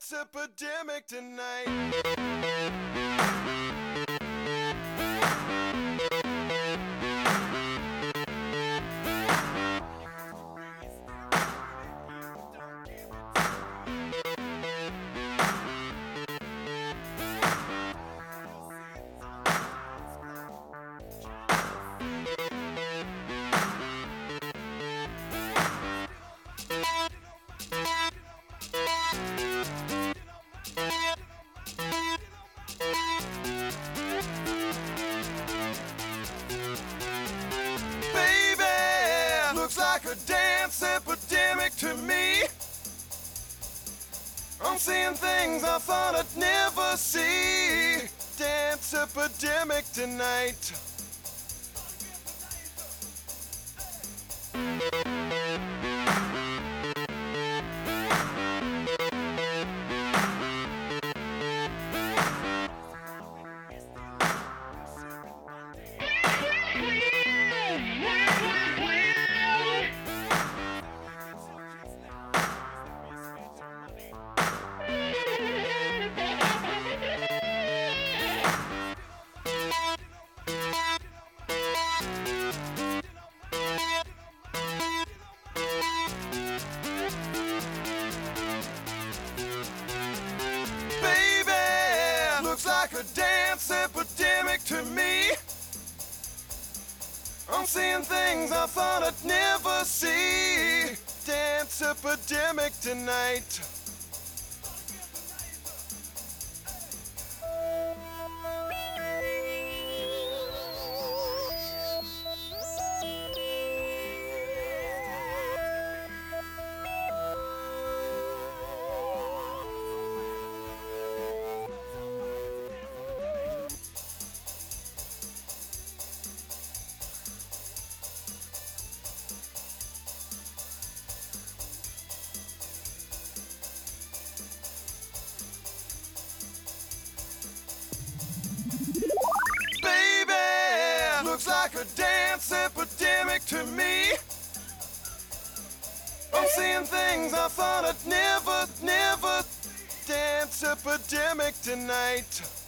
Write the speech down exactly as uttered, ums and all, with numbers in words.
dance epidemic tonight. Like a dance epidemic to me. I'm seeing things I thought I'd never see. Dance epidemic tonight. Like a dance epidemic to me. I'm seeing things I thought I'd never see. Dance epidemic tonight. Like a dance epidemic to me. I'm seeing things I thought I'd never, never. Dance epidemic tonight.